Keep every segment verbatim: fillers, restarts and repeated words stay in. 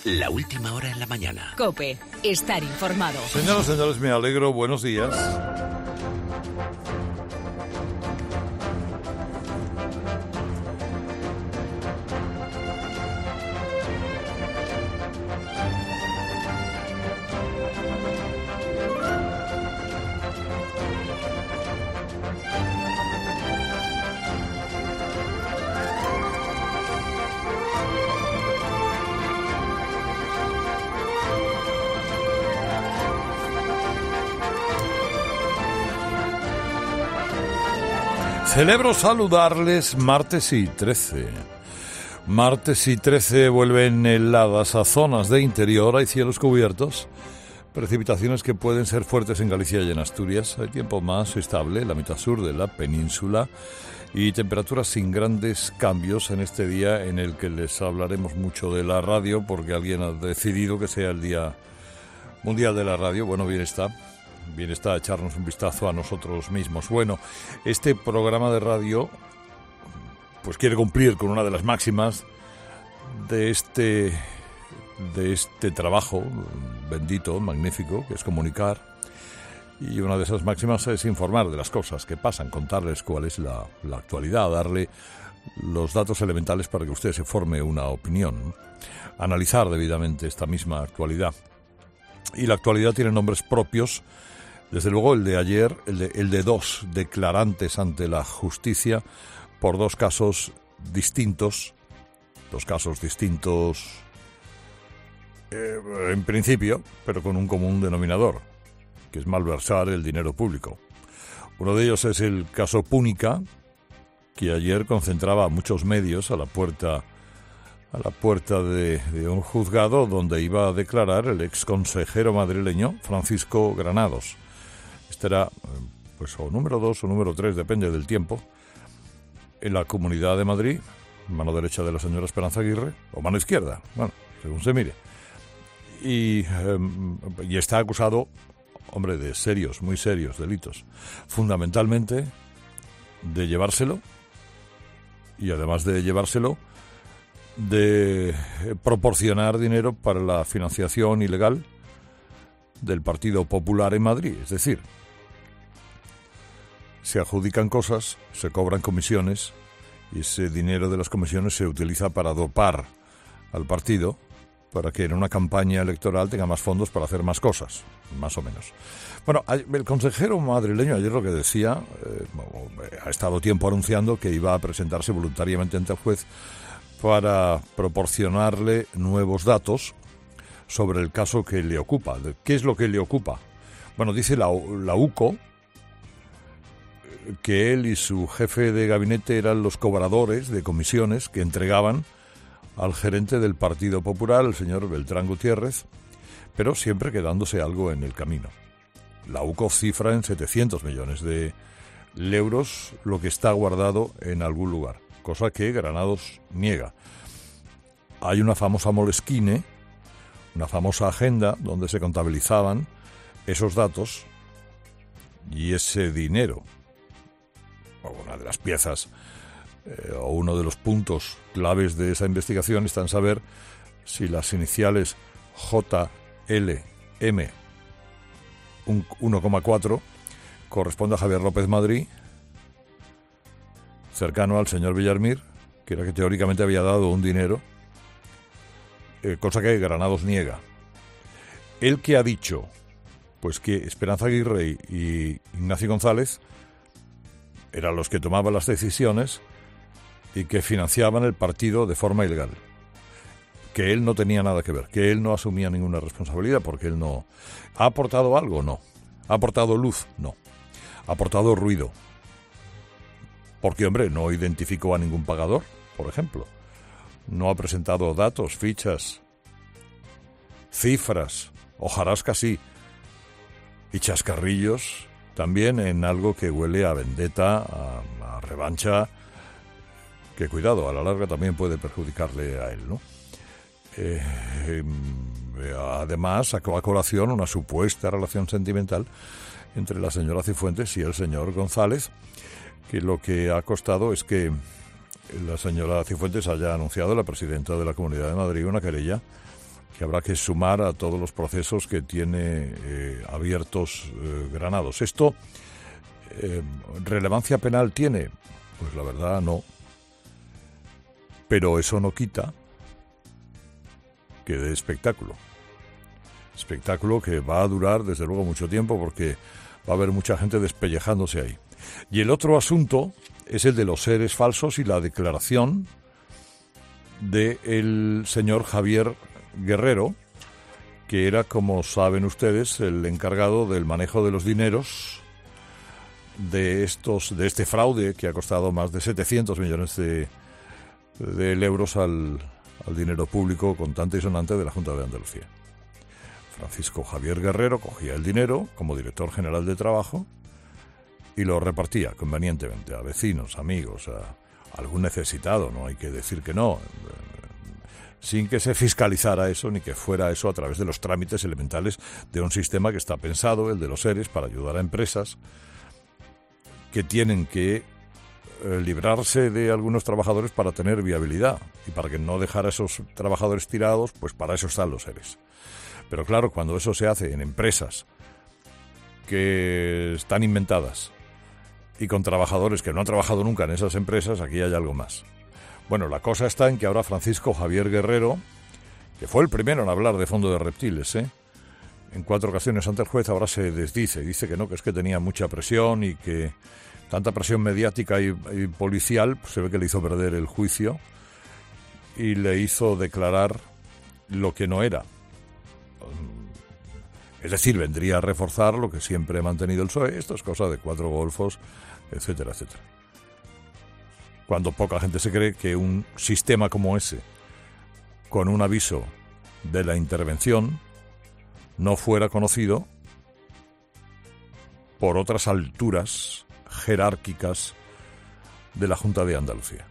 La última hora en la mañana. COPE. Estar informado. Señoras y señores, me alegro. Buenos días. Celebro saludarles martes y trece. Martes y trece vuelven heladas a zonas de interior, hay cielos cubiertos, precipitaciones que pueden ser fuertes en Galicia y en Asturias, hay tiempo más estable en la mitad sur de la península y temperaturas sin grandes cambios en este día en el que les hablaremos mucho de la radio porque alguien ha decidido que sea el Día Mundial de la Radio. Bueno, bien está. Bien está echarnos un vistazo a nosotros mismos. Bueno, este programa de radio pues quiere cumplir con una de las máximas de este de este trabajo bendito, magnífico, que es comunicar. Y una de esas máximas es informar de las cosas que pasan, contarles cuál es la, la actualidad, darle los datos elementales para que usted se forme una opinión, analizar debidamente esta misma actualidad. Y la actualidad tiene nombres propios. Desde luego el de ayer, el de, el de dos declarantes ante la justicia por dos casos distintos, dos casos distintos eh, en principio, pero con un común denominador, que es malversar el dinero público. Uno de ellos es el caso Púnica, que ayer concentraba a muchos medios a la puerta, a la puerta de, de un juzgado donde iba a declarar el exconsejero madrileño Francisco Granados. Este era, pues, o número dos o número tres, depende del tiempo, en la Comunidad de Madrid, mano derecha de la señora Esperanza Aguirre, o mano izquierda, bueno, según se mire. Y, eh, y está acusado, hombre, de serios, muy serios delitos. Fundamentalmente de llevárselo, y además de llevárselo, de proporcionar dinero para la financiación ilegal del Partido Popular en Madrid. Es decir, se adjudican cosas, se cobran comisiones y ese dinero de las comisiones se utiliza para dopar al partido para que en una campaña electoral tenga más fondos para hacer más cosas, más o menos. Bueno, el consejero madrileño ayer lo que decía, eh, ha estado tiempo anunciando que iba a presentarse voluntariamente ante el juez para proporcionarle nuevos datos sobre el caso que le ocupa. ¿Qué es lo que le ocupa? Bueno, dice la, la U C O que él y su jefe de gabinete eran los cobradores de comisiones que entregaban al gerente del Partido Popular, el señor Beltrán Gutiérrez, pero siempre quedándose algo en el camino. La U C O cifra en setecientos millones de euros lo que está guardado en algún lugar, cosa que Granados niega. Hay una famosa molesquine, una famosa agenda donde se contabilizaban esos datos y ese dinero. Una de las piezas eh, o uno de los puntos claves de esa investigación está en saber si las iniciales J L M uno coma cuatro corresponde a Javier López Madrid, cercano al señor Villarmir, que era que teóricamente había dado un dinero, eh, cosa que Granados niega. Él que ha dicho, pues que Esperanza Aguirre y Ignacio González eran los que tomaban las decisiones y que financiaban el partido de forma ilegal. Que él no tenía nada que ver, que él no asumía ninguna responsabilidad porque él no... ¿Ha aportado algo? No. ¿Ha aportado luz? No. ¿Ha aportado ruido? Porque, hombre, no identificó a ningún pagador, por ejemplo. No ha presentado datos, fichas, cifras, hojarasca sí, y chascarrillos también en algo que huele a vendetta, a, a revancha, que cuidado, a la larga también puede perjudicarle a él, ¿no? Eh, eh, además, sacó a colación una supuesta relación sentimental entre la señora Cifuentes y el señor González, que lo que ha costado es que la señora Cifuentes haya anunciado, la presidenta de la Comunidad de Madrid, una querella que habrá que sumar a todos los procesos que tiene eh, abiertos eh, Granados. ¿Esto eh, relevancia penal tiene? Pues la verdad no. Pero eso no quita que dé espectáculo. Espectáculo que va a durar desde luego mucho tiempo porque va a haber mucha gente despellejándose ahí. Y el otro asunto es el de los seres falsos y la declaración del señor Javier Guerrero, que era, como saben ustedes, el encargado del manejo de los dineros de estos de este fraude que ha costado más de setecientos millones de, de euros al, al dinero público contante y sonante de la Junta de Andalucía. Francisco Javier Guerrero cogía el dinero como director general de trabajo y lo repartía convenientemente a vecinos, amigos, a algún necesitado, no hay que decir que no, sin que se fiscalizara eso ni que fuera eso a través de los trámites elementales de un sistema que está pensado, el de los ERES, para ayudar a empresas que tienen que eh, librarse de algunos trabajadores para tener viabilidad y para que no dejar a esos trabajadores tirados, pues para eso están los ERES. Pero claro, cuando eso se hace en empresas que están inventadas y con trabajadores que no han trabajado nunca en esas empresas, aquí hay algo más. Bueno, la cosa está en que ahora Francisco Javier Guerrero, que fue el primero en hablar de fondo de reptiles, ¿eh? en cuatro ocasiones ante el juez, ahora se desdice, dice que no, que es que tenía mucha presión y que tanta presión mediática y, y policial, pues se ve que le hizo perder el juicio y le hizo declarar lo que no era. Es decir, vendría a reforzar lo que siempre ha mantenido el P S O E, esto es cosa de cuatro golfos, etcétera, etcétera. Cuando poca gente se cree que un sistema como ese, con un aviso de la intervención, no fuera conocido por otras alturas jerárquicas de la Junta de Andalucía.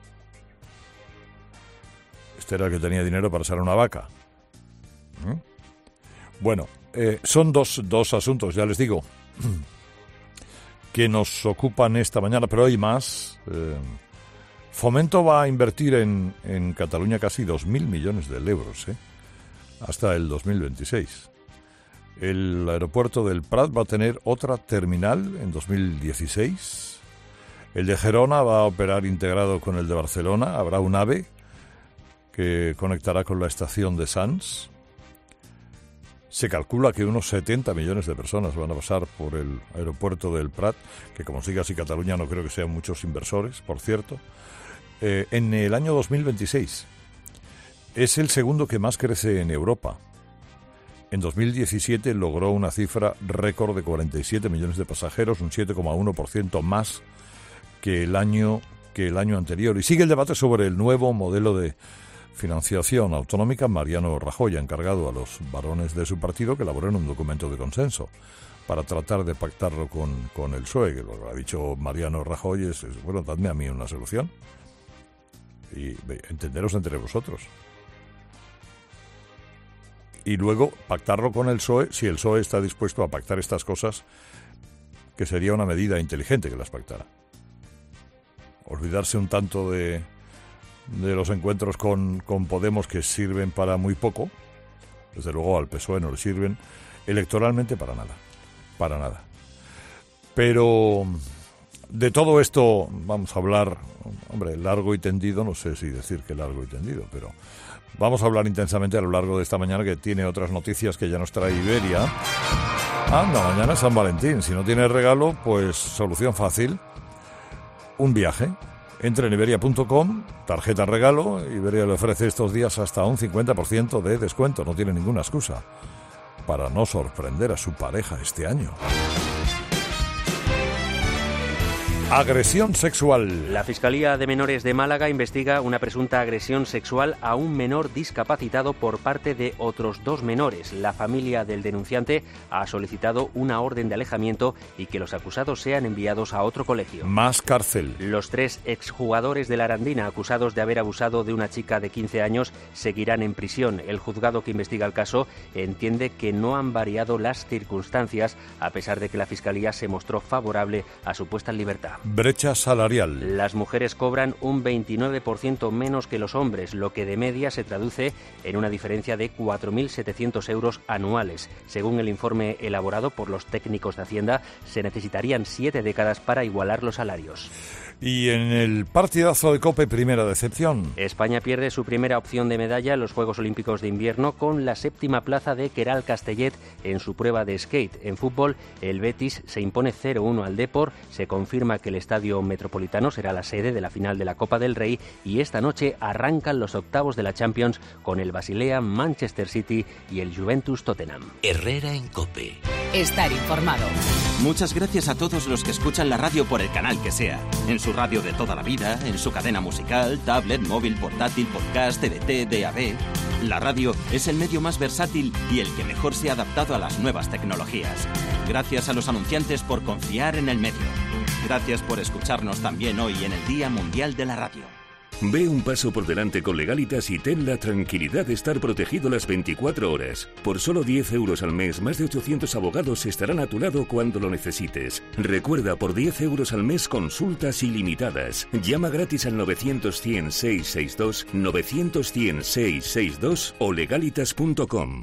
Este era el que tenía dinero para ser una vaca. ¿Mm? Bueno, eh, son dos, dos asuntos, ya les digo, que nos ocupan esta mañana, pero hay más. Eh, Fomento va a invertir en, en Cataluña casi dos mil millones de euros, ¿eh? hasta el dos mil veintiséis. El aeropuerto del Prat va a tener otra terminal en dos mil dieciséis. El de Gerona va a operar integrado con el de Barcelona. Habrá un AVE que conectará con la estación de Sants. Se calcula que unos setenta millones de personas van a pasar por el aeropuerto del Prat, que como siga así Cataluña no creo que sean muchos inversores, por cierto. Eh, en el año dos mil veintiséis es el segundo que más crece en Europa. En dos mil diecisiete logró una cifra récord de cuarenta y siete millones de pasajeros, un siete coma uno por ciento más que el año que el año anterior. Y sigue el debate sobre el nuevo modelo de financiación autonómica. Mariano Rajoy ha encargado a los varones de su partido que elaboren un documento de consenso para tratar de pactarlo con, con el P S O E, que lo que ha dicho Mariano Rajoy es, es, bueno, dadme a mí una solución y entenderos entre vosotros. Y luego pactarlo con el P S O E, si el P S O E está dispuesto a pactar estas cosas, que sería una medida inteligente que las pactara. Olvidarse un tanto de, de los encuentros con, con Podemos, que sirven para muy poco. Desde luego al P S O E no le sirven electoralmente para nada, para nada. Pero de todo esto vamos a hablar, hombre, largo y tendido, no sé si decir que largo y tendido, pero vamos a hablar intensamente a lo largo de esta mañana, que tiene otras noticias que ya nos trae Iberia. Anda, mañana es San Valentín, si no tiene regalo, pues solución fácil, un viaje. Entre en iberia punto com, tarjeta regalo. Iberia le ofrece estos días hasta un cincuenta por ciento de descuento, no tiene ninguna excusa para no sorprender a su pareja este año. Agresión sexual. La Fiscalía de Menores de Málaga investiga una presunta agresión sexual a un menor discapacitado por parte de otros dos menores. La familia del denunciante ha solicitado una orden de alejamiento y que los acusados sean enviados a otro colegio. Más cárcel. Los tres exjugadores de la Arandina acusados de haber abusado de una chica de quince años seguirán en prisión. El juzgado que investiga el caso entiende que no han variado las circunstancias, a pesar de que la Fiscalía se mostró favorable a su puesta en libertad. Brecha salarial. Las mujeres cobran un veintinueve por ciento menos que los hombres, lo que de media se traduce en una diferencia de cuatro mil setecientos euros anuales. Según el informe elaborado por los técnicos de Hacienda, se necesitarían siete décadas para igualar los salarios. Y en el partidazo de COPE, primera decepción. España pierde su primera opción de medalla en los Juegos Olímpicos de Invierno con la séptima plaza de Queralt Castellet en su prueba de skate. En fútbol, el Betis se impone cero uno al Depor, se confirma que el Estadio Metropolitano será la sede de la final de la Copa del Rey y esta noche arrancan los octavos de la Champions con el Basilea, Manchester City y el Juventus Tottenham. Herrera en COPE. Estar informado. Muchas gracias a todos los que escuchan la radio por el canal que sea. En su radio de toda la vida, en su cadena musical, tablet, móvil, portátil, podcast, T D T, D A B. La radio es el medio más versátil y el que mejor se ha adaptado a las nuevas tecnologías. Gracias a los anunciantes por confiar en el medio. Gracias por escucharnos también hoy en el Día Mundial de la Radio. Ve un paso por delante con Legalitas y ten la tranquilidad de estar protegido las veinticuatro horas. Por solo diez euros al mes, más de ochocientos abogados estarán a tu lado cuando lo necesites. Recuerda, por diez euros al mes, consultas ilimitadas. Llama gratis al novecientos cien seiscientos sesenta y dos, novecientos cien seiscientos sesenta y dos o legalitas punto com.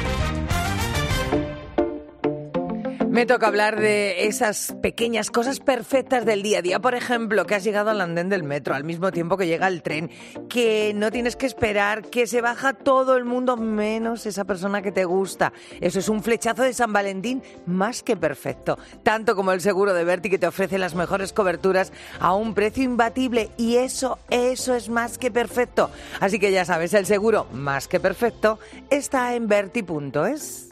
Me toca hablar de esas pequeñas cosas perfectas del día a día. Por ejemplo, que has llegado al andén del metro al mismo tiempo que llega el tren, que no tienes que esperar, que se baja todo el mundo menos esa persona que te gusta. Eso es un flechazo de San Valentín más que perfecto. Tanto como el seguro de Verti, que te ofrece las mejores coberturas a un precio imbatible. Y eso, eso es más que perfecto. Así que ya sabes, el seguro más que perfecto está en verti punto es.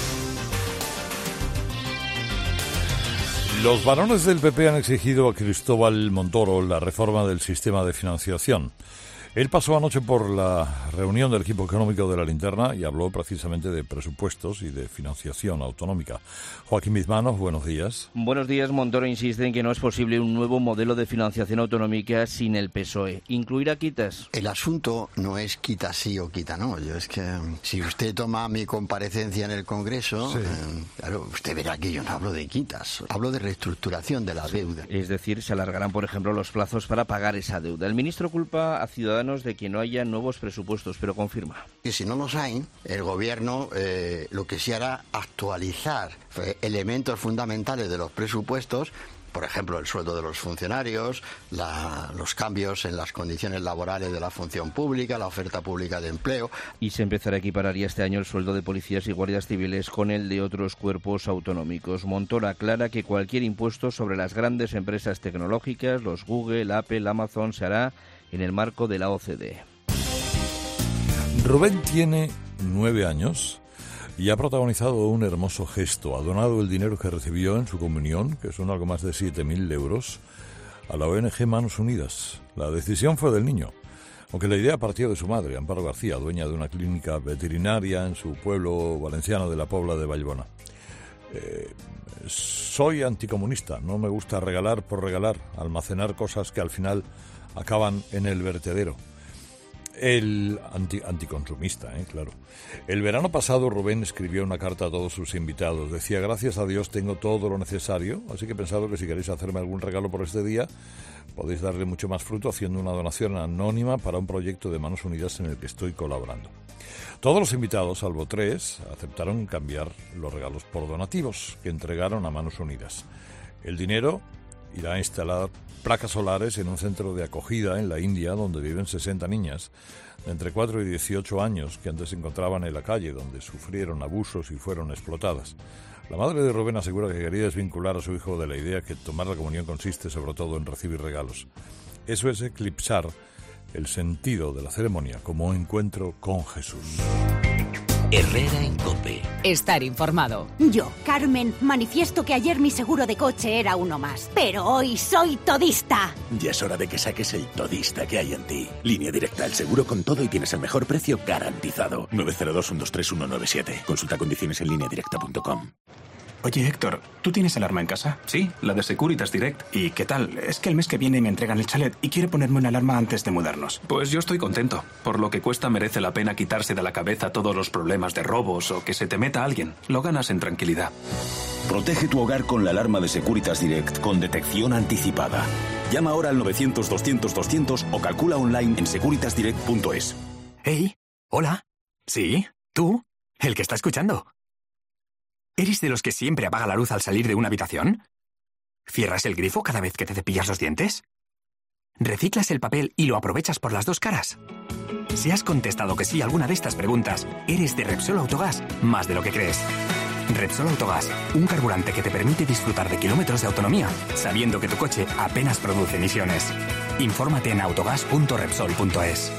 Los varones del P P han exigido a Cristóbal Montoro la reforma del sistema de financiación. Él pasó anoche por la reunión del equipo económico de la Linterna y habló precisamente de presupuestos y de financiación autonómica. Joaquín Bizmanos, buenos días. Buenos días. Montoro insiste en que no es posible un nuevo modelo de financiación autonómica sin el P S O E. ¿Incluirá quitas? El asunto no es quita sí o quita no. Yo es que si usted toma mi comparecencia en el Congreso, sí. eh, claro, usted verá que yo no hablo de quitas, hablo de reestructuración de la deuda. Es decir, se alargarán, por ejemplo, los plazos para pagar esa deuda. El ministro culpa a Ciudadanos de que no haya nuevos presupuestos, pero confirma. Y si no los hay, el Gobierno eh, lo que sí hará actualizar eh, elementos fundamentales de los presupuestos, por ejemplo, el sueldo de los funcionarios, la, los cambios en las condiciones laborales de la función pública, la oferta pública de empleo. Y se empezará a equiparar ya este año el sueldo de policías y guardias civiles con el de otros cuerpos autonómicos. Montoro aclara que cualquier impuesto sobre las grandes empresas tecnológicas, los Google, Apple, Amazon, se hará en el marco de la O C D E. Rubén tiene nueve años y ha protagonizado un hermoso gesto. Ha donado el dinero que recibió en su comunión, que son algo más de siete mil euros, a la O N G Manos Unidas. La decisión fue del niño, aunque la idea partió de su madre, Amparo García, dueña de una clínica veterinaria en su pueblo valenciano de la Pobla de Vallbona. Eh, soy anticomunista, no me gusta regalar por regalar, almacenar cosas que al final acaban en el vertedero. El anti, anticonsumista, ¿eh? Claro. El verano pasado Rubén escribió una carta a todos sus invitados. Decía: gracias a Dios tengo todo lo necesario, así que he pensado que si queréis hacerme algún regalo por este día, podéis darle mucho más fruto haciendo una donación anónima para un proyecto de Manos Unidas en el que estoy colaborando. Todos los invitados, salvo tres, aceptaron cambiar los regalos por donativos que entregaron a Manos Unidas. El dinero irá a instalar placas solares en un centro de acogida en la India donde viven sesenta niñas de entre cuatro y dieciocho años que antes se encontraban en la calle, donde sufrieron abusos y fueron explotadas. La madre de Rubén asegura que quería desvincular a su hijo de la idea que tomar la comunión consiste sobre todo en recibir regalos. Eso es eclipsar el sentido de la ceremonia como encuentro con Jesús. Herrera en COPE. Estar informado. Yo, Carmen, manifiesto que ayer mi seguro de coche era uno más, pero hoy soy todista. Ya es hora de que saques el todista que hay en ti. Línea Directa, el seguro con todo y tienes el mejor precio garantizado. nueve cero dos, uno dos tres, uno nueve siete. Consulta condiciones en línea directa punto com. Oye, Héctor, ¿tú tienes alarma en casa? Sí, la de Securitas Direct. ¿Y qué tal? Es que el mes que viene me entregan el chalet y quiero ponerme una alarma antes de mudarnos. Pues yo estoy contento. Por lo que cuesta merece la pena quitarse de la cabeza todos los problemas de robos o que se te meta alguien. Lo ganas en tranquilidad. Protege tu hogar con la alarma de Securitas Direct con detección anticipada. Llama ahora al novecientos doscientos doscientos o calcula online en securitas direct punto es. Hey, hola. ¿Sí? ¿Tú? El que está escuchando. ¿Eres de los que siempre apaga la luz al salir de una habitación? ¿Cierras el grifo cada vez que te cepillas los dientes? ¿Reciclas el papel y lo aprovechas por las dos caras? Si has contestado que sí a alguna de estas preguntas, eres de Repsol Autogás más de lo que crees. Repsol Autogás, un carburante que te permite disfrutar de kilómetros de autonomía, sabiendo que tu coche apenas produce emisiones. Infórmate en autogás punto repsol punto es.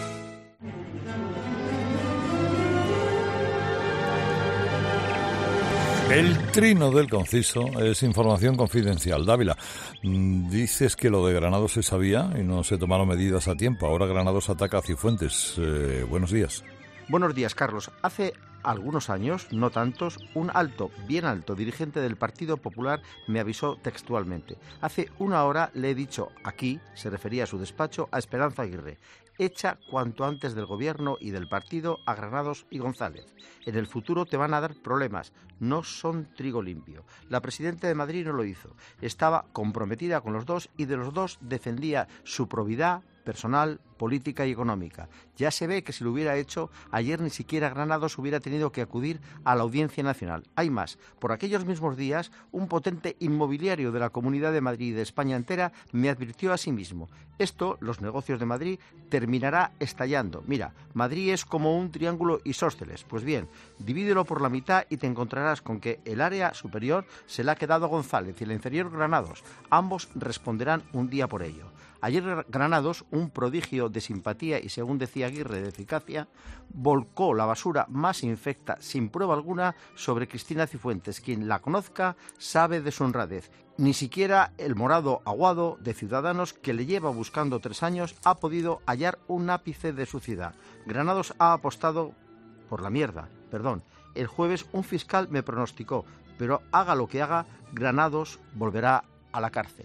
El trino del conciso es información confidencial. Dávila, dices que lo de Granados se sabía y no se tomaron medidas a tiempo. Ahora Granados ataca a Cifuentes. Eh, buenos días. Buenos días, Carlos. Hace algunos años, no tantos, un alto, bien alto, dirigente del Partido Popular me avisó textualmente. Hace una hora le he dicho aquí, se refería a su despacho, a Esperanza Aguirre. Echa cuanto antes del gobierno y del partido a Granados y González. En el futuro te van a dar problemas. No son trigo limpio. La presidenta de Madrid no lo hizo. Estaba comprometida con los dos y de los dos defendía su probidad personal, política y económica. Ya se ve que si lo hubiera hecho, ayer ni siquiera Granados hubiera tenido que acudir a la Audiencia Nacional. Hay más. Por aquellos mismos días, un potente inmobiliario de la Comunidad de Madrid y de España entera me advirtió a sí mismo. Esto, los negocios de Madrid, terminará estallando. Mira, Madrid es como un triángulo isósceles. Pues bien, divídelo por la mitad y te encontrarás con que el área superior se la ha quedado a González y la inferior Granados. Ambos responderán un día por ello. Ayer Granados, un prodigio de simpatía y, según decía Aguirre, de eficacia, volcó la basura más infecta, sin prueba alguna, sobre Cristina Cifuentes. Quien la conozca sabe de su honradez. Ni siquiera el morado aguado de Ciudadanos, que le lleva buscando tres años, ha podido hallar un ápice de suciedad. Granados ha apostado por la mierda, perdón. El jueves un fiscal me pronosticó, pero haga lo que haga, Granados volverá a la cárcel.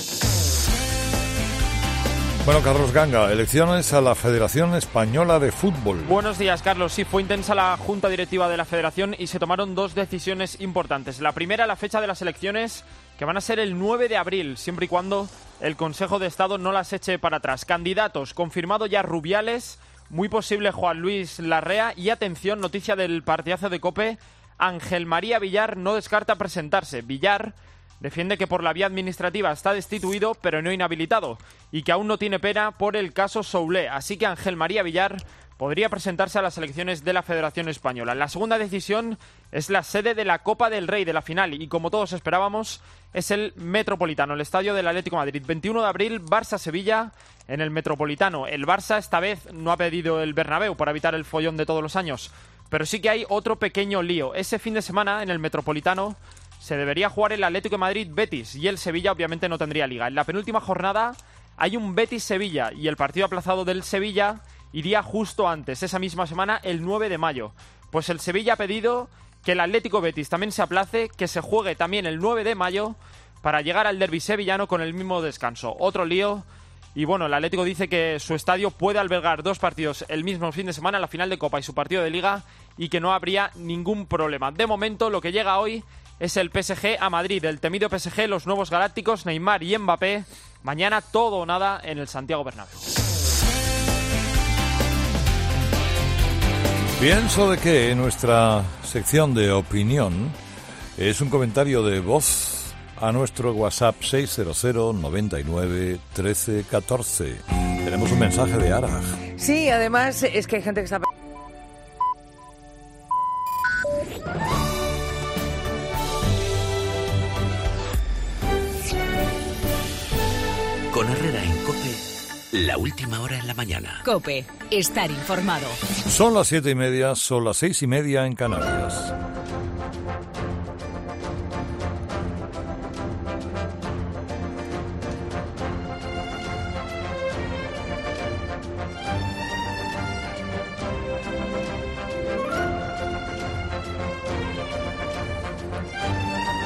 Bueno, Carlos Ganga, elecciones a la Federación Española de Fútbol. Buenos días, Carlos. Sí, fue intensa la Junta Directiva de la Federación y se tomaron dos decisiones importantes. La primera, la fecha de las elecciones, que van a ser el nueve de abril, siempre y cuando el Consejo de Estado no las eche para atrás. Candidatos, confirmado ya Rubiales, muy posible Juan Luis Larrea y, atención, noticia del partidazo de COPE, Ángel María Villar no descarta presentarse. Villar defiende que por la vía administrativa está destituido, pero no inhabilitado, y que aún no tiene pena por el caso Soulé. Así que Ángel María Villar podría presentarse a las elecciones de la Federación Española. La segunda decisión es la sede de la Copa del Rey de la final, y como todos esperábamos, es el Metropolitano, el estadio del Atlético de Madrid. veintiuno de abril, Barça-Sevilla en el Metropolitano. El Barça esta vez no ha pedido el Bernabéu para evitar el follón de todos los años, pero sí que hay otro pequeño lío. Ese fin de semana en el Metropolitano se debería jugar el Atlético de Madrid-Betis y el Sevilla obviamente no tendría liga. En la penúltima jornada hay un Betis-Sevilla y el partido aplazado del Sevilla iría justo antes, esa misma semana, el nueve de mayo. Pues el Sevilla ha pedido que el Atlético-Betis también se aplace, que se juegue también el nueve de mayo para llegar al derbi sevillano con el mismo descanso. Otro lío. Y bueno, el Atlético dice que su estadio puede albergar dos partidos el mismo fin de semana, la final de Copa y su partido de Liga, y que no habría ningún problema. De momento, lo que llega hoy es el P S G a Madrid, el temido P S G, los nuevos galácticos, Neymar y Mbappé. Mañana todo o nada en el Santiago Bernabéu. Pienso de que nuestra sección de opinión es un comentario de voz a nuestro WhatsApp seis cero cero noventa y nueve trece catorce. Tenemos un mensaje de Araj. Sí, además es que hay gente que está... Con Herrera en COPE, la última hora en la mañana. COPE, estar informado. Son las siete y media, son las seis y media en Canarias.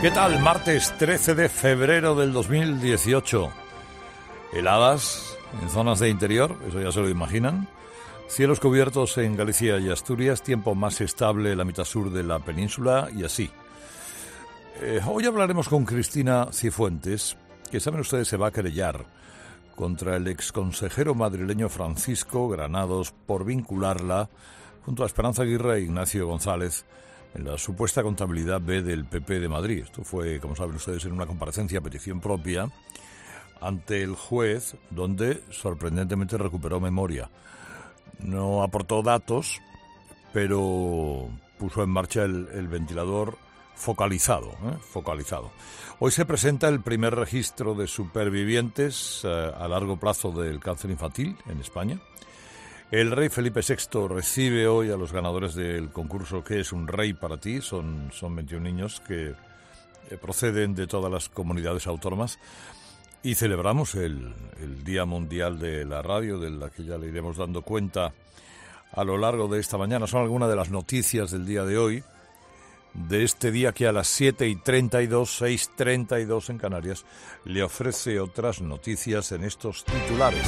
¿Qué tal? Martes trece de febrero del dos mil dieciocho. Heladas en zonas de interior, eso ya se lo imaginan. Cielos cubiertos en Galicia y Asturias, tiempo más estable en la mitad sur de la península y así. Eh, hoy hablaremos con Cristina Cifuentes, que saben ustedes se va a querellar contra el exconsejero madrileño Francisco Granados por vincularla junto a Esperanza Aguirre e Ignacio González en la supuesta contabilidad B del P P de Madrid. Esto fue, como saben ustedes, en una comparecencia a petición propia ante el juez, donde sorprendentemente recuperó memoria. No aportó datos, pero puso en marcha el, el ventilador focalizado, ¿eh? focalizado. Hoy se presenta el primer registro de supervivientes eh, a largo plazo del cáncer infantil en España. El rey Felipe sexto recibe hoy a los ganadores del concurso ¿Qué es un rey para ti? Son, son veintiún niños que eh, proceden de todas las comunidades autónomas y celebramos el, el Día Mundial de la Radio, de la que ya le iremos dando cuenta a lo largo de esta mañana. Son algunas de las noticias del día de hoy, de este día que a las siete y treinta y dos, seis y treinta y dos en Canarias, le ofrece otras noticias en estos titulares.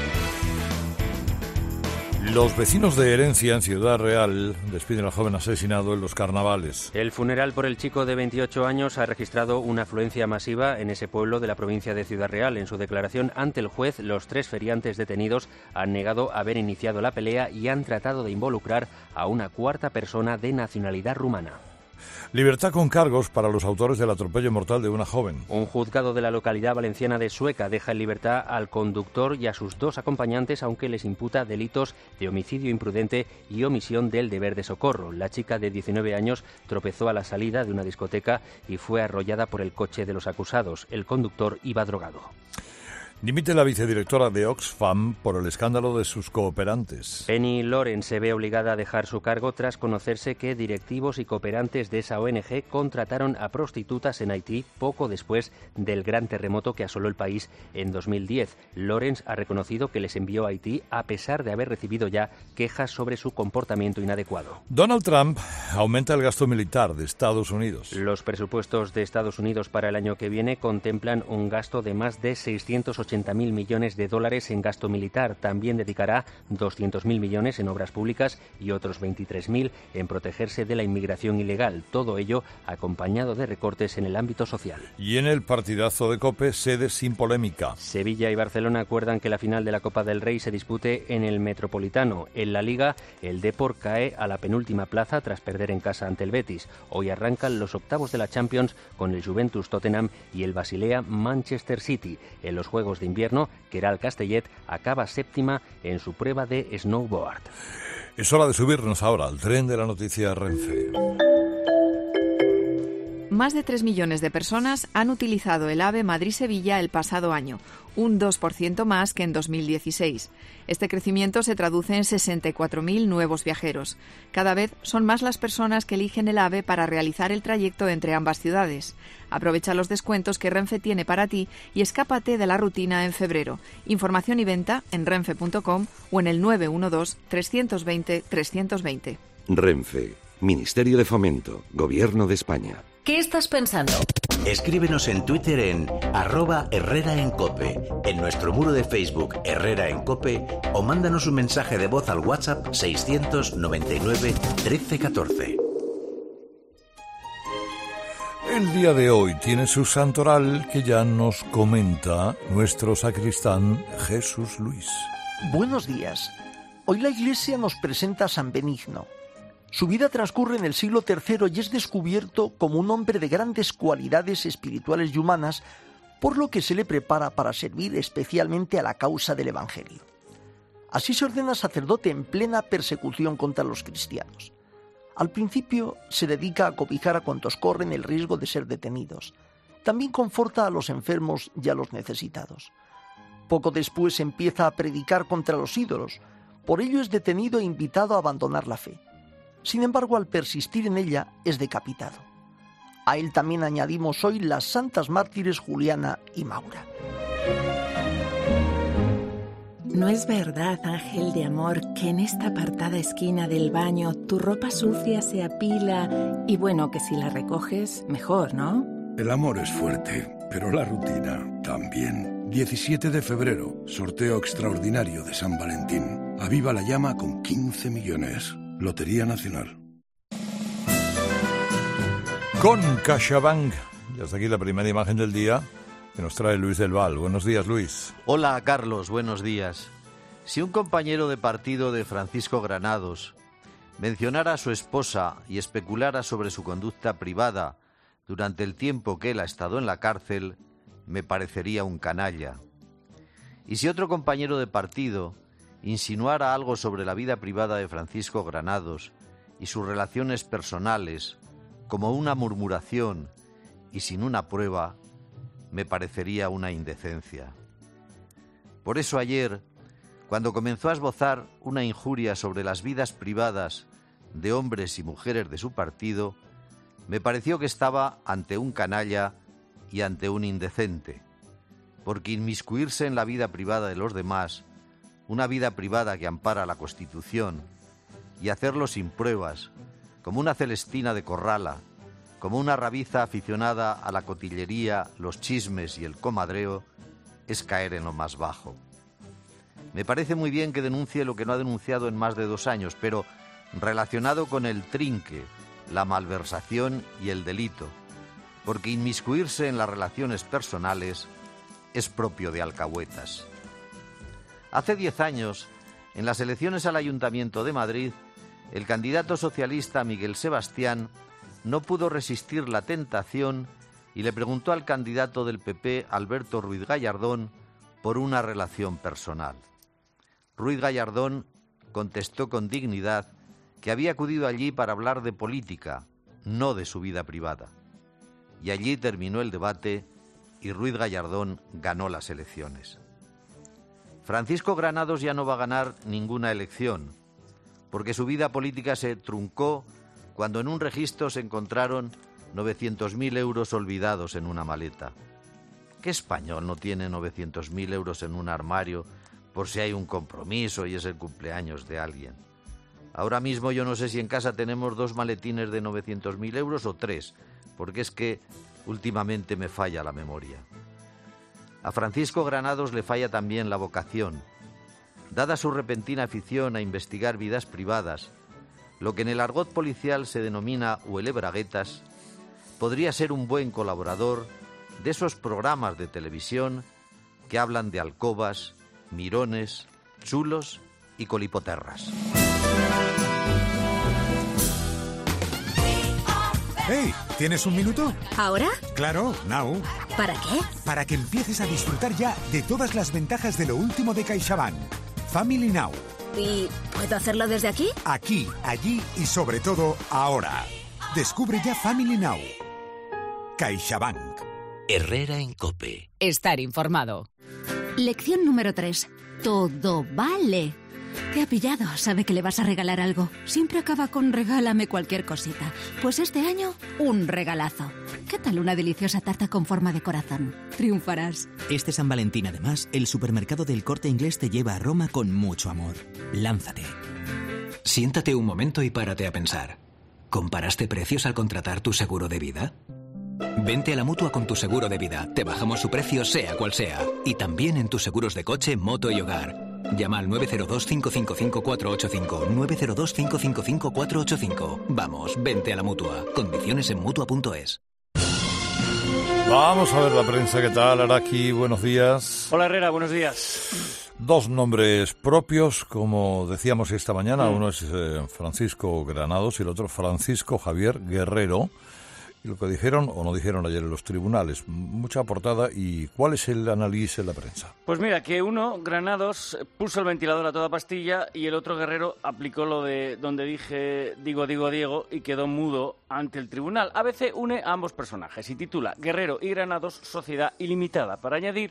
Los vecinos de Herencia, en Ciudad Real, despiden al joven asesinado en los carnavales. El funeral por el chico de veintiocho años ha registrado una afluencia masiva en ese pueblo de la provincia de Ciudad Real. En su declaración ante el juez, los tres feriantes detenidos han negado haber iniciado la pelea y han tratado de involucrar a una cuarta persona de nacionalidad rumana. Libertad con cargos para los autores del atropello mortal de una joven. Un juzgado de la localidad valenciana de Sueca deja en libertad al conductor y a sus dos acompañantes, aunque les imputa delitos de homicidio imprudente y omisión del deber de socorro. La chica de diecinueve años tropezó a la salida de una discoteca y fue arrollada por el coche de los acusados. El conductor iba drogado. Dimite la vicedirectora de Oxfam por el escándalo de sus cooperantes. Penny Lawrence se ve obligada a dejar su cargo tras conocerse que directivos y cooperantes de esa O N G contrataron a prostitutas en Haití poco después del gran terremoto que asoló el país en dos mil diez. Lawrence ha reconocido que les envió a Haití a pesar de haber recibido ya quejas sobre su comportamiento inadecuado. Donald Trump aumenta el gasto militar de Estados Unidos. Los presupuestos de Estados Unidos para el año que viene contemplan un gasto de más de seiscientos ochenta mil millones de dólares en gasto militar. También dedicará doscientos mil millones en obras públicas y otros veintitrés mil en protegerse de la inmigración ilegal. Todo ello acompañado de recortes en el ámbito social. Y en el partidazo de COPE, sede sin polémica. Sevilla y Barcelona acuerdan que la final de la Copa del Rey se dispute en el Metropolitano. En la Liga, el Depor cae a la penúltima plaza tras perder en casa ante el Betis. Hoy arrancan los octavos de la Champions con el Juventus Tottenham y el Basilea Manchester City. En los Juegos de invierno, Queralt Castellet acaba séptima en su prueba de snowboard. Es hora de subirnos ahora al tren de la noticia Renfe. Más de tres millones de personas han utilizado el AVE Madrid-Sevilla el pasado año, un dos por ciento más que en dos mil dieciséis. Este crecimiento se traduce en sesenta y cuatro mil nuevos viajeros. Cada vez son más las personas que eligen el AVE para realizar el trayecto entre ambas ciudades. Aprovecha los descuentos que Renfe tiene para ti y escápate de la rutina en febrero. Información y venta en renfe punto com o en el nueve uno dos, tres dos cero, tres dos cero. Renfe, Ministerio de Fomento, Gobierno de España. ¿Qué estás pensando? Escríbenos en Twitter en arroba Herrera en Cope, en nuestro muro de Facebook Herrera en Cope o mándanos un mensaje de voz al WhatsApp seiscientos noventa y nueve trece catorce. El día de hoy tiene su santoral que ya nos comenta nuestro sacristán Jesús Luis. Buenos días. Hoy la Iglesia nos presenta a San Benigno. Su vida transcurre en el siglo tercero y es descubierto como un hombre de grandes cualidades espirituales y humanas, por lo que se le prepara para servir especialmente a la causa del Evangelio. Así se ordena sacerdote en plena persecución contra los cristianos. Al principio se dedica a cobijar a cuantos corren el riesgo de ser detenidos. También conforta a los enfermos y a los necesitados. Poco después empieza a predicar contra los ídolos. Por ello es detenido e invitado a abandonar la fe. Sin embargo, al persistir en ella, es decapitado. A él también añadimos hoy las santas mártires Juliana y Maura. ¿No es verdad, ángel de amor, que en esta apartada esquina del baño tu ropa sucia se apila y bueno, que si la recoges, mejor, ¿no? El amor es fuerte, pero la rutina también. diecisiete de febrero, sorteo extraordinario de San Valentín. Aviva la llama con quince millones. Lotería Nacional. Con CaixaBank. Y hasta aquí la primera imagen del día que nos trae Luis del Val. Buenos días, Luis. Hola, Carlos. Buenos días. Si un compañero de partido de Francisco Granados mencionara a su esposa y especulara sobre su conducta privada durante el tiempo que él ha estado en la cárcel, me parecería un canalla. Y si otro compañero de partido insinuara algo sobre la vida privada de Francisco Granados y sus relaciones personales, como una murmuración y sin una prueba, me parecería una indecencia. Por eso ayer, cuando comenzó a esbozar una injuria sobre las vidas privadas de hombres y mujeres de su partido, me pareció que estaba ante un canalla y ante un indecente, porque inmiscuirse en la vida privada de los demás, una vida privada que ampara la Constitución, y hacerlo sin pruebas, como una Celestina de Corrala, como una rabiza aficionada a la cotillería, los chismes y el comadreo, es caer en lo más bajo. Me parece muy bien que denuncie lo que no ha denunciado en más de dos años, pero relacionado con el trinque, la malversación y el delito, porque inmiscuirse en las relaciones personales es propio de alcahuetas. Hace diez años, en las elecciones al Ayuntamiento de Madrid, el candidato socialista Miguel Sebastián no pudo resistir la tentación y le preguntó al candidato del P P, Alberto Ruiz Gallardón, por una relación personal. Ruiz Gallardón contestó con dignidad que había acudido allí para hablar de política, no de su vida privada. Y allí terminó el debate y Ruiz Gallardón ganó las elecciones. Francisco Granados ya no va a ganar ninguna elección, porque su vida política se truncó cuando en un registro se encontraron novecientos mil euros olvidados en una maleta. ¿Qué español no tiene novecientos mil euros en un armario por si hay un compromiso y es el cumpleaños de alguien? Ahora mismo yo no sé si en casa tenemos dos maletines de novecientos mil euros o tres, porque es que últimamente me falla la memoria. A Francisco Granados le falla también la vocación. Dada su repentina afición a investigar vidas privadas, lo que en el argot policial se denomina huelebraguetas, podría ser un buen colaborador de esos programas de televisión que hablan de alcobas, mirones, chulos y colipoterras. ¡Hey! ¿Tienes un minuto? ¿Ahora? Claro, now. ¿Para qué? Para que empieces a disfrutar ya de todas las ventajas de lo último de CaixaBank. Family Now. ¿Y puedo hacerlo desde aquí? Aquí, allí y sobre todo ahora. Descubre ya Family Now. CaixaBank. Herrera en COPE. Estar informado. Lección número tres. Todo vale. Te ha pillado, sabe que le vas a regalar algo. Siempre acaba con regálame cualquier cosita. Pues este año, un regalazo. ¿Qué tal una deliciosa tarta con forma de corazón? Triunfarás. Este San Valentín, además, el supermercado del Corte Inglés te lleva a Roma con mucho amor. Lánzate. Siéntate un momento y párate a pensar. ¿Comparaste precios al contratar tu seguro de vida? Vente a la Mutua con tu seguro de vida. Te bajamos su precio sea cual sea. Y también en tus seguros de coche, moto y hogar. Llama al nueve cero dos, cinco cinco cinco, cuatro ocho cinco. nueve cero dos, cinco cinco cinco, cuatro ocho cinco. Vamos, vente a la Mutua. Condiciones en Mutua punto es. Vamos a ver la prensa. ¿Qué tal, Araki? Buenos días. Hola, Herrera. Buenos días. Dos nombres propios, como decíamos esta mañana. Uno es eh, Francisco Granados y el otro Francisco Javier Guerrero. Y lo que dijeron o no dijeron ayer en los tribunales. Mucha portada. ¿Y cuál es el análisis en la prensa? Pues mira, que uno, Granados, puso el ventilador a toda pastilla y el otro, Guerrero, aplicó lo de donde dije digo, digo, Diego y quedó mudo ante el tribunal. A B C une a ambos personajes y titula Guerrero y Granados, sociedad ilimitada, para añadir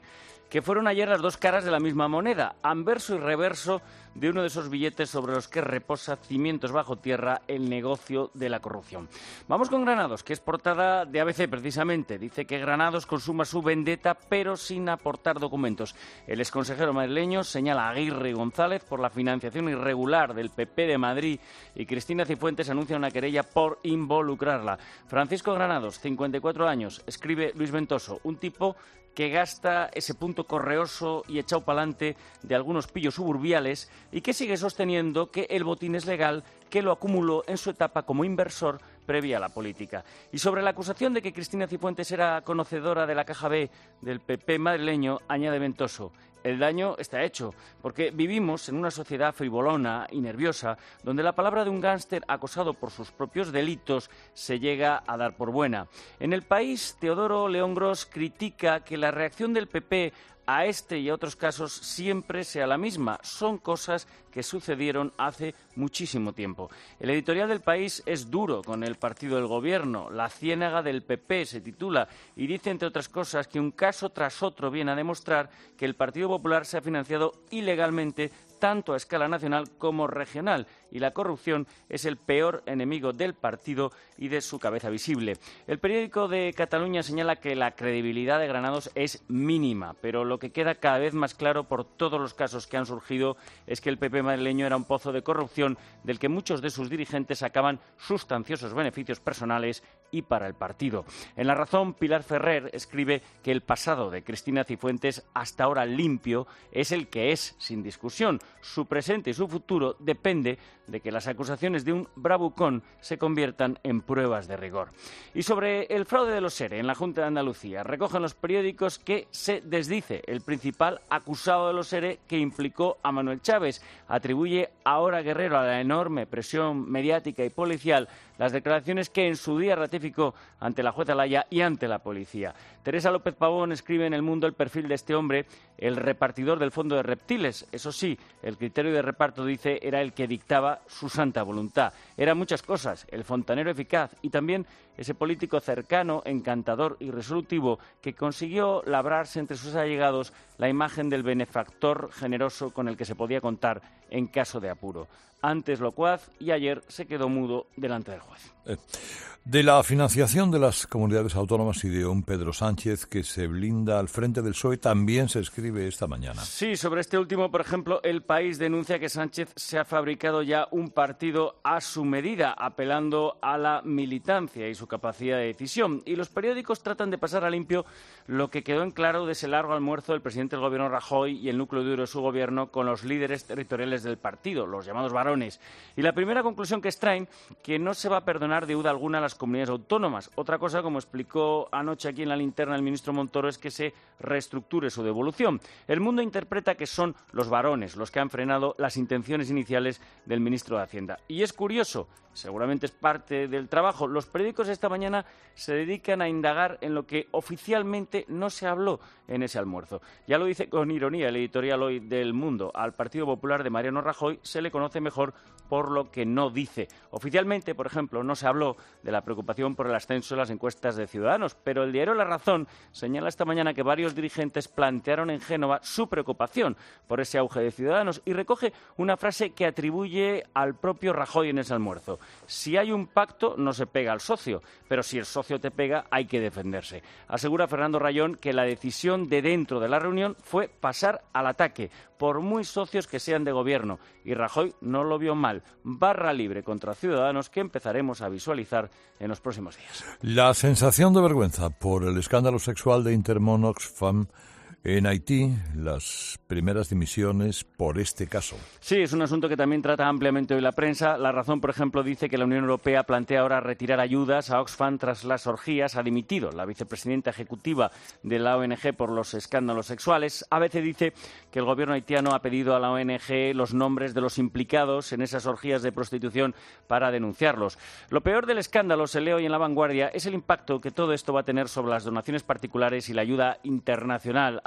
que fueron ayer las dos caras de la misma moneda, anverso y reverso de uno de esos billetes sobre los que reposa cimientos bajo tierra el negocio de la corrupción. Vamos con Granados, que es portada de A B C precisamente. Dice que Granados consuma su vendetta, pero sin aportar documentos. El exconsejero madrileño señala a Aguirre y González por la financiación irregular del P P de Madrid y Cristina Cifuentes anuncia una querella por involucrarla. Francisco Granados, cincuenta y cuatro años, escribe Luis Ventoso, un tipo que gasta ese punto correoso y echado pa'lante de algunos pillos suburbiales y que sigue sosteniendo que el botín es legal, que lo acumuló en su etapa como inversor previa a la política. Y sobre la acusación de que Cristina Cifuentes era conocedora de la caja B del P P madrileño, añade Ventoso: el daño está hecho, porque vivimos en una sociedad frivolona y nerviosa, donde la palabra de un gángster acosado por sus propios delitos se llega a dar por buena. En El País, Teodoro León Gros critica que la reacción del P P a este y a otros casos siempre sea la misma. Son cosas que sucedieron hace muchísimo tiempo. El editorial del País es duro con el partido del gobierno. La ciénaga del P P se titula y dice, entre otras cosas, que un caso tras otro viene a demostrar que el Partido Popular se ha financiado ilegalmente tanto a escala nacional como regional, y la corrupción es el peor enemigo del partido y de su cabeza visible. El periódico de Cataluña señala que la credibilidad de Granados es mínima, pero lo que queda cada vez más claro por todos los casos que han surgido es que el P P madrileño era un pozo de corrupción del que muchos de sus dirigentes sacaban sustanciosos beneficios personales y para el partido. En La Razón, Pilar Ferrer escribe que el pasado de Cristina Cifuentes, hasta ahora limpio, es el que es, sin discusión. Su presente y su futuro depende de que las acusaciones de un bravucón se conviertan en pruebas de rigor. Y sobre el fraude de los ERE en la Junta de Andalucía, recogen los periódicos que se desdice el principal acusado de los ERE que implicó a Manuel Chávez. Atribuye ahora Guerrero a la enorme presión mediática y policial las declaraciones que en su día ratificó ante la jueza Laya y ante la policía. Teresa López Pavón escribe en El Mundo el perfil de este hombre, el repartidor del fondo de reptiles. Eso sí, el criterio de reparto, dice, era el que dictaba su santa voluntad. Eran muchas cosas, el fontanero eficaz y también ese político cercano, encantador y resolutivo que consiguió labrarse entre sus allegados la imagen del benefactor generoso con el que se podía contar en caso de apuro. Antes locuaz y ayer se quedó mudo delante del juez. Eh, de la financiación de las comunidades autónomas y de un Pedro Sánchez que se blinda al frente del P S O E también se escribe esta mañana. Sí, sobre este último, por ejemplo, El País denuncia que Sánchez se ha fabricado ya un partido a su medida, apelando a la militancia y su capacidad de decisión. Y los periódicos tratan de pasar a limpio lo que quedó en claro de ese largo almuerzo del presidente del gobierno Rajoy y el núcleo duro de su gobierno con los líderes territoriales del partido, los llamados varones. Y la primera conclusión que extraen, que no se va a perdonar deuda alguna a las comunidades autónomas. Otra cosa, como explicó anoche aquí en la linterna el ministro Montoro, es que se reestructure su devolución. El Mundo interpreta que son los varones los que han frenado las intenciones iniciales del ministro de Hacienda. Y es curioso, seguramente es parte del trabajo, los periódicos esta mañana se dedican a indagar en lo que oficialmente no se habló en ese almuerzo. Ya lo dice con ironía el editorial hoy del Mundo. Al Partido Popular de Mariano Rajoy se le conoce mejor por lo que no dice. Oficialmente, por ejemplo, no se habló de la preocupación por el ascenso de las encuestas de Ciudadanos, pero el diario La Razón señala esta mañana que varios dirigentes plantearon en Génova su preocupación por ese auge de Ciudadanos y recoge una frase que atribuye al propio Rajoy en ese almuerzo. Si hay un pacto, no se pega al socio, pero si el socio te pega, hay que defenderse. Asegura Fernando Rayón que la decisión de dentro de la reunión fue pasar al ataque, por muy socios que sean de gobierno, y Rajoy no lo vio mal. Barra libre contra Ciudadanos que empezaremos a visualizar en los próximos días. La sensación de vergüenza por el escándalo sexual de Intermón Oxfam en Haití, las primeras dimisiones por este caso. Sí, es un asunto que también trata ampliamente hoy la prensa. La Razón, por ejemplo, dice que la Unión Europea plantea ahora retirar ayudas a Oxfam tras las orgías. Ha dimitido la vicepresidenta ejecutiva de la O N G por los escándalos sexuales. A B C dice que el gobierno haitiano ha pedido a la O N G los nombres de los implicados en esas orgías de prostitución para denunciarlos. Lo peor del escándalo, se lee hoy en La Vanguardia, es el impacto que todo esto va a tener sobre las donaciones particulares y la ayuda internacional.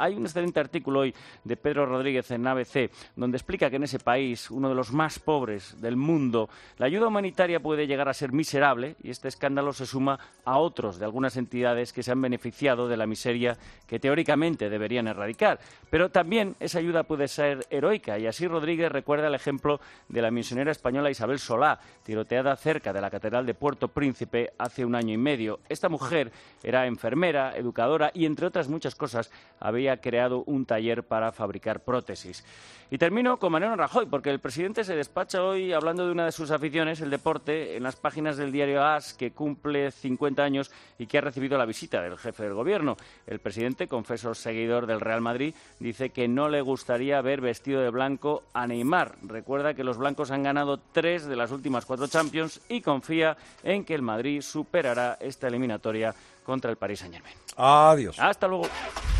Hay un excelente artículo hoy de Pedro Rodríguez en A B C, donde explica que en ese país, uno de los más pobres del mundo, la ayuda humanitaria puede llegar a ser miserable y este escándalo se suma a otros de algunas entidades que se han beneficiado de la miseria que teóricamente deberían erradicar. Pero también esa ayuda puede ser heroica y así Rodríguez recuerda el ejemplo de la misionera española Isabel Solá, tiroteada cerca de la Catedral de Puerto Príncipe hace un año y medio. Esta mujer era enfermera, educadora y, entre otras muchas cosas, había creado un taller para fabricar prótesis. Y termino con Mariano Rajoy, porque el presidente se despacha hoy hablando de una de sus aficiones, el deporte, en las páginas del diario AS, que cumple cincuenta años y que ha recibido la visita del jefe del gobierno. El presidente, confeso seguidor del Real Madrid, dice que no le gustaría ver vestido de blanco a Neymar. Recuerda que los blancos han ganado tres de las últimas cuatro Champions y confía en que el Madrid superará esta eliminatoria contra el Paris Saint-Germain. Adiós. Hasta luego.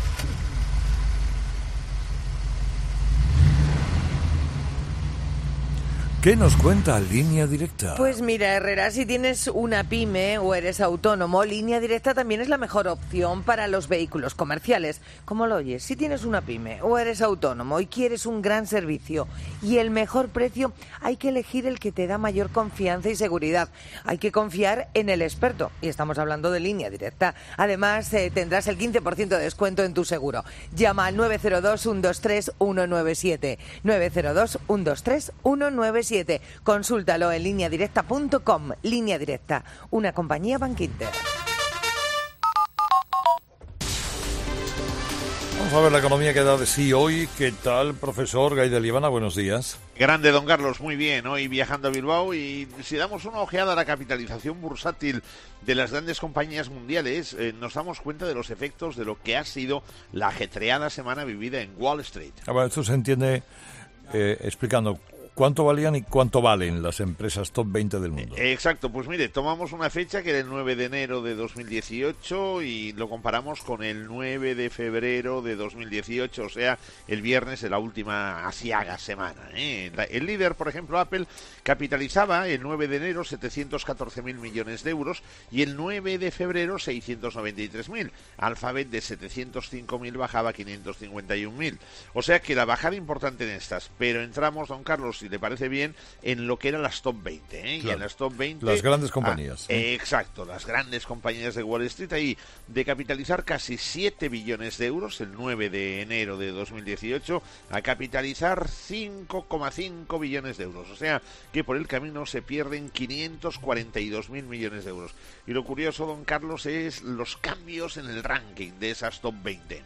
¿Qué nos cuenta Línea Directa? Pues mira, Herrera, si tienes una pyme o eres autónomo, Línea Directa también es la mejor opción para los vehículos comerciales. ¿Cómo lo oyes? Si tienes una pyme o eres autónomo y quieres un gran servicio y el mejor precio, hay que elegir el que te da mayor confianza y seguridad. Hay que confiar en el experto, y estamos hablando de Línea Directa. Además, eh, tendrás el quince por ciento de descuento en tu seguro. Llama al nueve cero dos, uno dos tres, uno nueve siete. nueve cero dos, uno dos tres, uno nueve siete. Consúltalo en línea directa punto com. Línea Directa, una compañía Bankinter. Vamos a ver la economía que da de sí hoy. ¿Qué tal, profesor Gaidel Ivana? Buenos días. Grande, don Carlos, muy bien. Hoy viajando a Bilbao y si damos una ojeada a la capitalización bursátil de las grandes compañías mundiales, eh, nos damos cuenta de los efectos de lo que ha sido la ajetreada semana vivida en Wall Street. Ah, bueno, esto se entiende eh, explicando ¿cuánto valían y cuánto valen las empresas top veinte del mundo? Exacto, pues mire, tomamos una fecha que era el nueve de enero de dos mil dieciocho y lo comparamos con el nueve de febrero de dos mil dieciocho, o sea, el viernes de la última aciaga semana, ¿eh? El líder, por ejemplo, Apple, capitalizaba el nueve de enero setecientos catorce mil millones de euros y el nueve de febrero seiscientos noventa y tres mil. Alphabet de setecientos cinco mil bajaba a quinientos cincuenta y un mil. O sea que la bajada importante en estas, pero entramos, don Carlos, si le parece bien, en lo que eran las top veinte, ¿eh? Claro. Y en las top veinte... Las grandes compañías. Ah, eh, exacto, las grandes compañías de Wall Street, ahí de capitalizar casi siete billones de euros el nueve de enero de dos mil dieciocho a capitalizar cinco coma cinco billones de euros. O sea que por el camino se pierden quinientos cuarenta y dos mil millones de euros. Y lo curioso, don Carlos, es los cambios en el ranking de esas top veinte.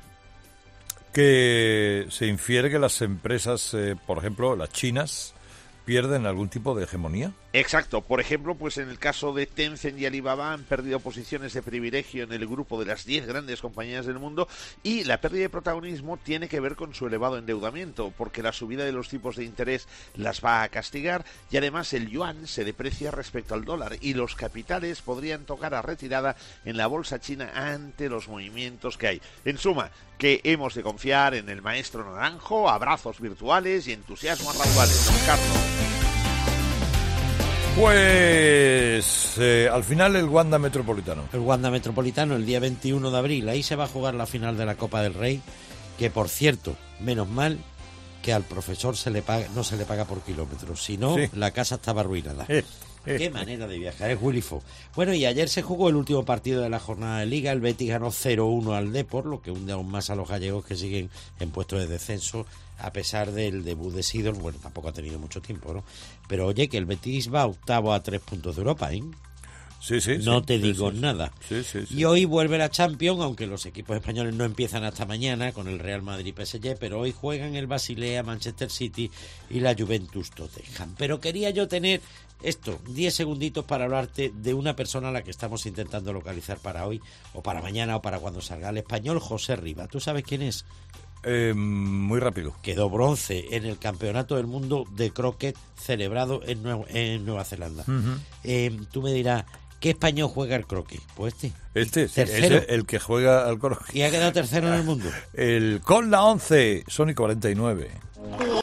Que se infiere que las empresas, eh, por ejemplo, las chinas, pierden algún tipo de hegemonía. Exacto. Por ejemplo, pues en el caso de Tencent y Alibaba han perdido posiciones de privilegio en el grupo de las diez grandes compañías del mundo y la pérdida de protagonismo tiene que ver con su elevado endeudamiento, porque la subida de los tipos de interés las va a castigar y además el yuan se deprecia respecto al dólar y los capitales podrían tocar a retirada en la bolsa china ante los movimientos que hay. En suma, que hemos de confiar en el maestro Naranjo, abrazos virtuales y entusiasmo a raudales. Don Carlos. Pues eh, al final el Wanda Metropolitano. El Wanda Metropolitano el día veintiuno de abril. Ahí se va a jugar la final de la Copa del Rey, que por cierto, menos mal que al profesor se le paga, no se le paga por kilómetros, si no, sí, la casa estaba arruinada. Eh, eh, Qué manera de viajar, es Willy Fox. Bueno, y ayer se jugó el último partido de la jornada de Liga. El Betis ganó cero uno al Depor, lo que hunde aún más a los gallegos que siguen en puestos de descenso, a pesar del debut de Sidor. Bueno, tampoco ha tenido mucho tiempo, ¿no? Pero oye, que el Betis va octavo a tres puntos de Europa, ¿eh? Sí, sí, no sí, te sí, digo sí, nada. Sí, sí, sí. Y hoy vuelve la Champions, aunque los equipos españoles no empiezan hasta mañana con el Real Madrid y P S G, pero hoy juegan el Basilea, Manchester City y la Juventus Tottenham. Pero quería yo tener esto, diez segunditos para hablarte de una persona a la que estamos intentando localizar para hoy, o para mañana, o para cuando salga, el español José Riba. ¿Tú sabes quién es? Eh, muy rápido. Quedó bronce en el Campeonato del Mundo de Croquet celebrado en, Nuevo, en Nueva Zelanda. Uh-huh. Eh, tú me dirás, ¿qué español juega el croquet? Pues este. Este, tercero. Es el que juega al croquet. Y ha quedado tercero en el mundo. El con la once, Sony cuarenta y nueve.